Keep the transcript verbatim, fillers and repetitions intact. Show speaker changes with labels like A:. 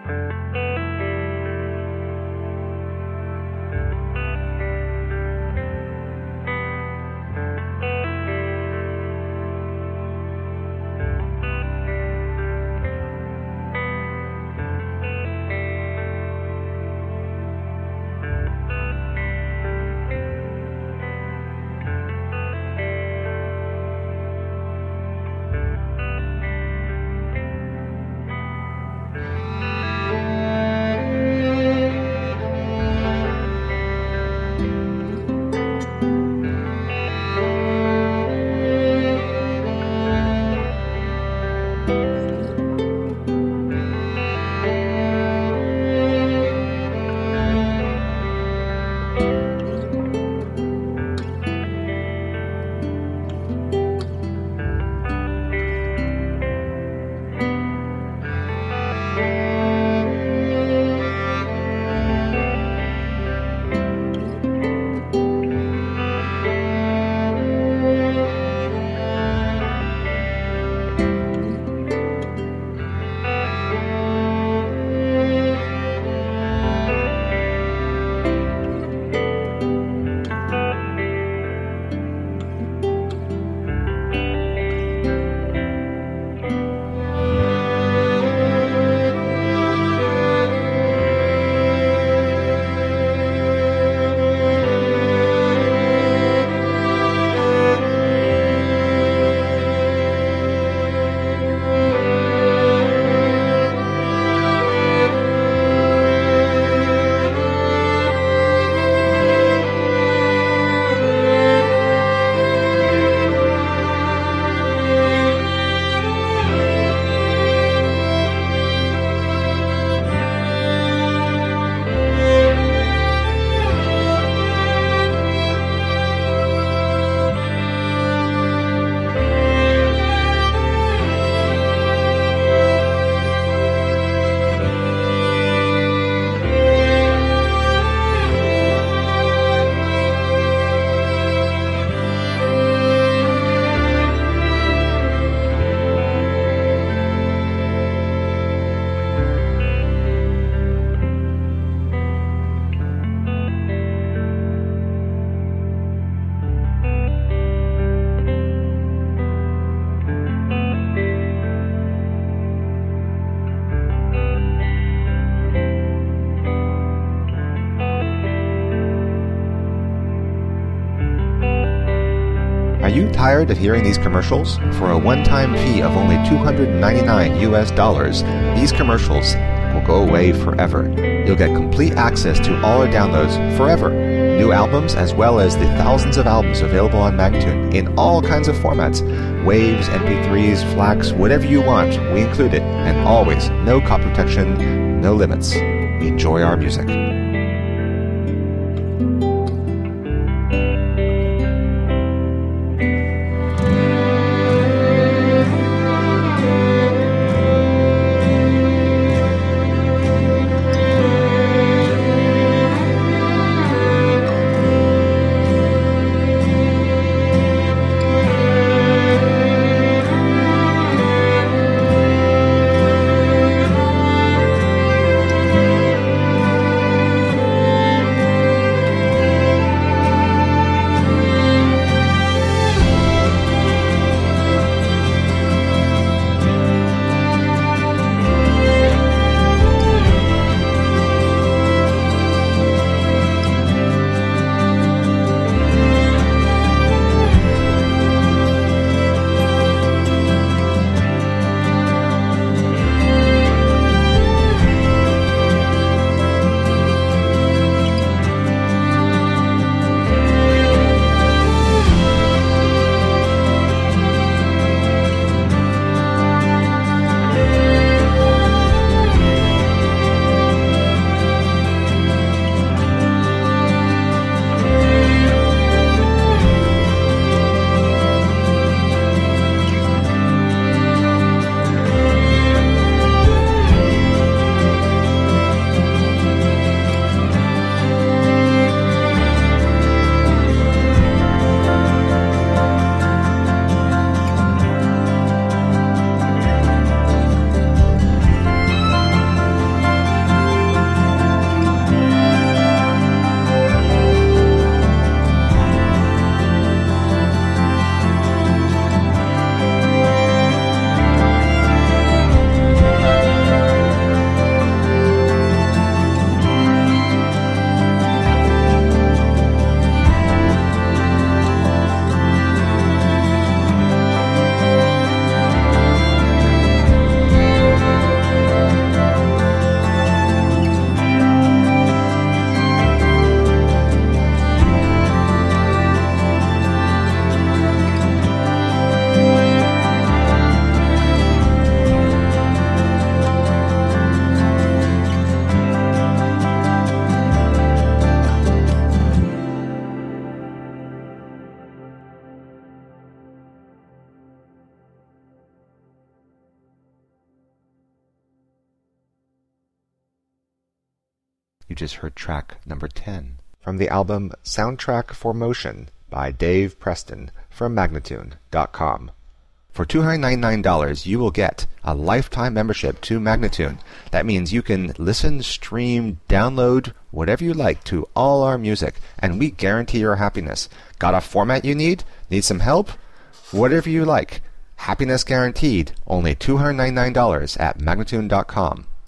A: Are you tired of hearing these commercials? For a one-time fee of only two hundred ninety-nine U S dollars, these commercials will go away forever. You'll get complete access to all our downloads forever. New albums as well as the thousands of albums available on Magtune in all kinds of formats. Waves, M P threes, FLACs, whatever you want, we include it. And always, no copy protection, no limits. Enjoy our music. You just heard track number ten from the album Soundtrack for Motion by Dave Preston from Magnatune dot com. For two hundred ninety-nine dollars, you will get a lifetime membership to Magnatune. That means you can listen, stream, download, whatever you like to all our music, and we guarantee your happiness. Got a format you need? Need some help? Whatever you like. Happiness guaranteed. Only two hundred ninety-nine dollars at Magnatune dot com.